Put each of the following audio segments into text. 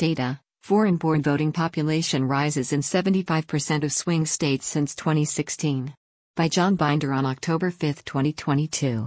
Data: foreign-born voting population rises in 75% of swing states since 2016. By John Binder on October 5, 2022.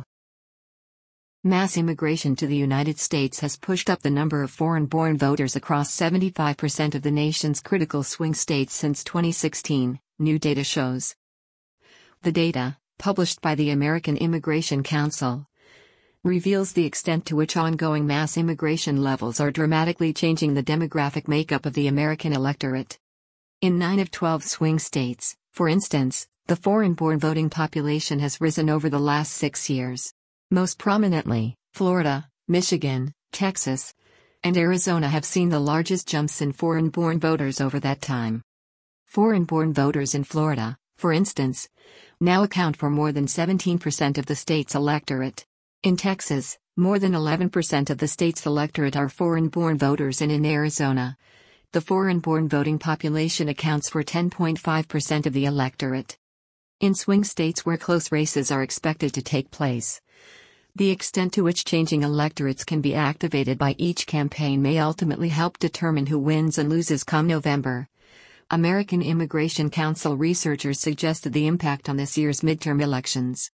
Mass immigration to the United States has pushed up the number of foreign-born voters across 75% of the nation's critical swing states since 2016, new data shows. The data, published by the American Immigration Council, reveals the extent to which ongoing mass immigration levels are dramatically changing the demographic makeup of the American electorate. In 9 of 12 swing states, for instance, the foreign-born voting population has risen over the last 6 years. Most prominently, Florida, Michigan, Texas, and Arizona have seen the largest jumps in foreign-born voters over that time. Foreign-born voters in Florida, for instance, now account for more than 17% of the state's electorate. In Texas, more than 11% of the state's electorate are foreign-born voters, and in Arizona, the foreign-born voting population accounts for 10.5% of the electorate. In swing states where close races are expected to take place, the extent to which changing electorates can be activated by each campaign may ultimately help determine who wins and loses come November. American Immigration Council researchers suggested the impact on this year's midterm elections.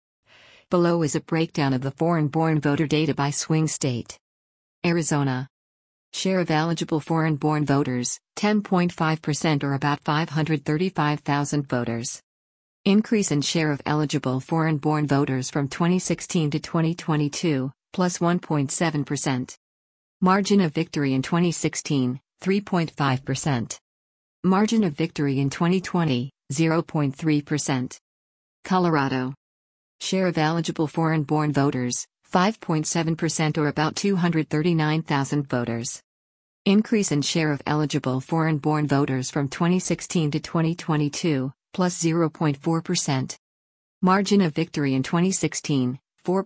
Below is a breakdown of the foreign-born voter data by swing state. Arizona. Share of eligible foreign-born voters, 10.5% or about 535,000 voters. Increase in share of eligible foreign-born voters from 2016 to 2022, plus 1.7%. Margin of victory in 2016, 3.5%. Margin of victory in 2020, 0.3%. Colorado. Share of eligible foreign-born voters, 5.7% or about 239,000 voters. Increase in share of eligible foreign-born voters from 2016 to 2022, plus 0.4%. Margin of victory in 2016,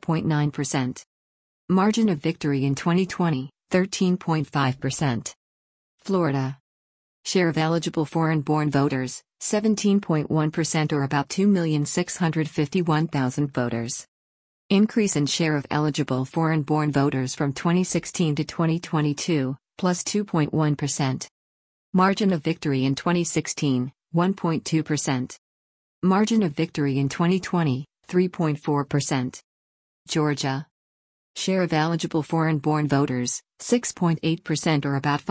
4.9%. Margin of victory in 2020, 13.5%. Florida. Share of eligible foreign-born voters, 17.1% or about 2,651,000 voters. Increase in share of eligible foreign-born voters from 2016 to 2022, plus 2.1%. Margin of victory in 2016, 1.2%. Margin of victory in 2020, 3.4%. Georgia. Share of eligible foreign-born voters, 6.8% or about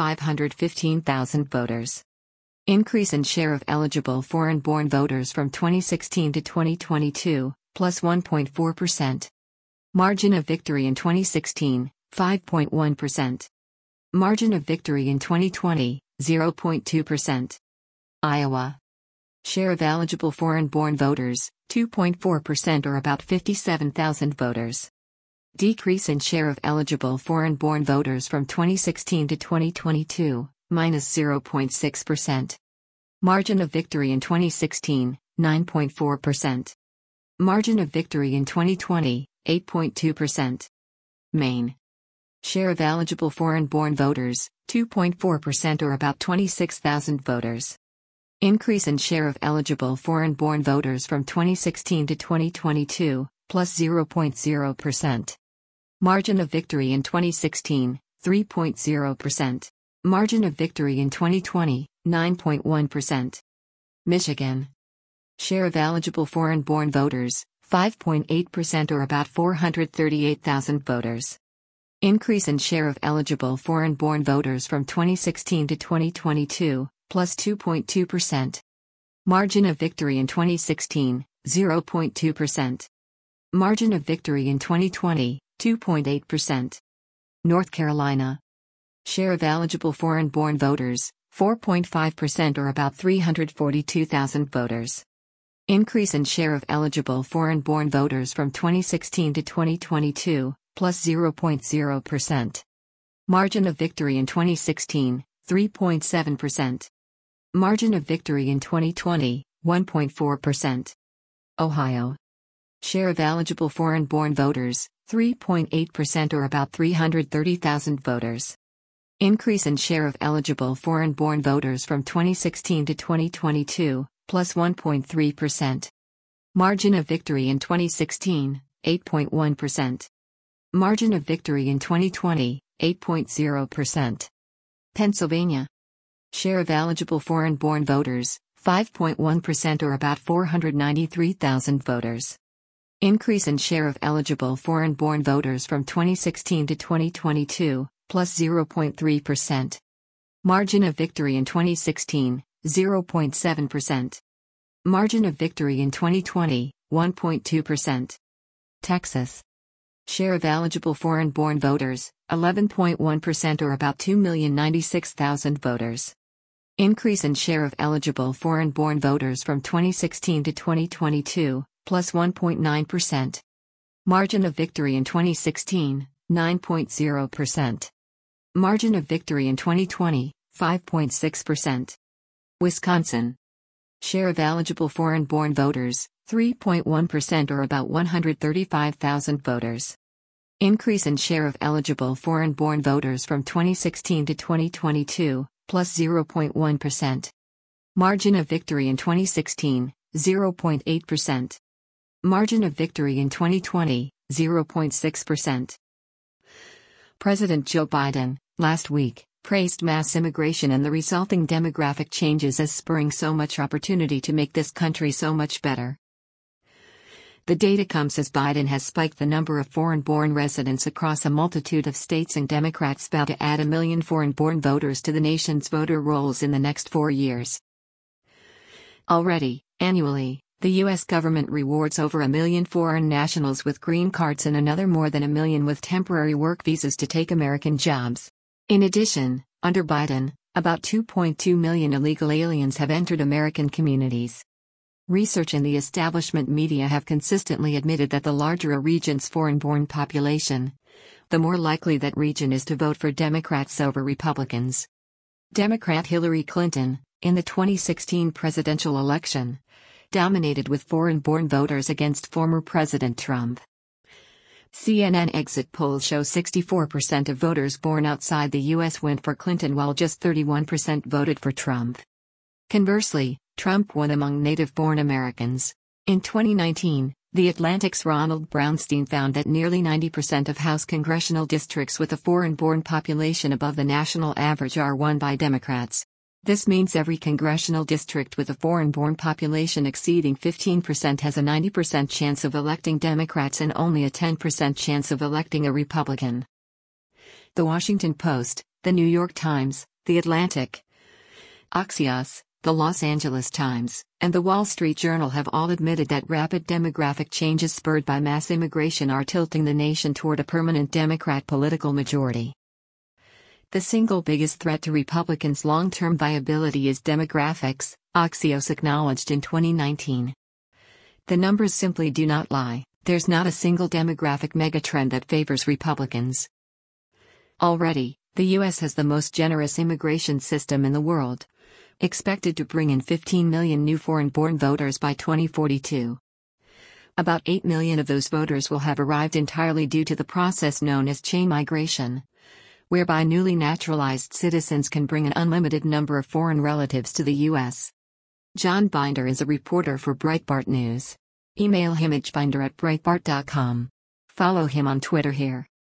515,000 voters. Increase in share of eligible foreign-born voters from 2016 to 2022, plus 1.4%. Margin of victory in 2016, 5.1%. Margin of victory in 2020, 0.2%. Iowa. Share of eligible foreign-born voters, 2.4% or about 57,000 voters. Decrease in share of eligible foreign-born voters from 2016 to 2022, minus 0.6%. Margin of victory in 2016, 9.4%. Margin of victory in 2020, 8.2%. Maine. Share of eligible foreign-born voters, 2.4% or about 26,000 voters. Increase in share of eligible foreign-born voters from 2016 to 2022, plus 0.0%. Margin of victory in 2016, 3.0%. Margin of victory in 2020, 9.1%. Michigan. Share of eligible foreign-born voters, 5.8% or about 438,000 voters. Increase in share of eligible foreign-born voters from 2016 to 2022, plus 2.2%. Margin of victory in 2016, 0.2%. Margin of victory in 2020, 2.8%. North Carolina. Share of eligible foreign-born voters, 4.5% or about 342,000 voters. Increase in share of eligible foreign-born voters from 2016 to 2022, plus 0.0%. Margin of victory in 2016, 3.7%. Margin of victory in 2020, 1.4%. Ohio. Share of eligible foreign-born voters, 3.8% or about 330,000 voters. Increase in share of eligible foreign-born voters from 2016 to 2022, plus 1.3%. Margin of victory in 2016, 8.1%. Margin of victory in 2020, 8.0%. Pennsylvania. Share of eligible foreign-born voters, 5.1% or about 493,000 voters. Increase in share of eligible foreign-born voters from 2016 to 2022, plus 0.3%. Margin of victory in 2016, 0.7%. Margin of victory in 2020, 1.2%. Texas. Share of eligible foreign-born voters, 11.1% or about 2,096,000 voters. Increase in share of eligible foreign-born voters from 2016 to 2022, plus 1.9%. Margin of victory in 2016, 9.0%. Margin of victory in 2020, 5.6%. Wisconsin. Share of eligible foreign-born voters, 3.1% or about 135,000 voters. Increase in share of eligible foreign-born voters from 2016 to 2022, plus 0.1%. Margin of victory in 2016, 0.8%. Margin of victory in 2020, 0.6%. President Joe Biden, last week, praised mass immigration and the resulting demographic changes as spurring so much opportunity to make this country so much better. The data comes as Biden has spiked the number of foreign-born residents across a multitude of states, and Democrats vow to add 1 million foreign-born voters to the nation's voter rolls in the next 4 years. Already, annually, the U.S. government rewards over 1 million foreign nationals with green cards and another more than 1 million with temporary work visas to take American jobs. In addition, under Biden, about 2.2 million illegal aliens have entered American communities. Research and the establishment media have consistently admitted that the larger a region's foreign-born population, the more likely that region is to vote for Democrats over Republicans. Democrat Hillary Clinton, in the 2016 presidential election, dominated with foreign-born voters against former President Trump. CNN exit polls show 64% of voters born outside the U.S. went for Clinton while just 31% voted for Trump. Conversely, Trump won among native-born Americans. In 2019, The Atlantic's Ronald Brownstein found that nearly 90% of House congressional districts with a foreign-born population above the national average are won by Democrats. This means every congressional district with a foreign-born population exceeding 15% has a 90% chance of electing Democrats and only a 10% chance of electing a Republican. The Washington Post, The New York Times, The Atlantic, Axios, The Los Angeles Times, and The Wall Street Journal have all admitted that rapid demographic changes spurred by mass immigration are tilting the nation toward a permanent Democrat political majority. The single biggest threat to Republicans' long-term viability is demographics, Axios acknowledged in 2019. The numbers simply do not lie. There's not a single demographic megatrend that favors Republicans. Already, the U.S. has the most generous immigration system in the world, expected to bring in 15 million new foreign-born voters by 2042. About 8 million of those voters will have arrived entirely due to the process known as chain migration, whereby newly naturalized citizens can bring an unlimited number of foreign relatives to the U.S. John Binder is a reporter for Breitbart News. Email him at binder@breitbart.com. Follow him on Twitter here.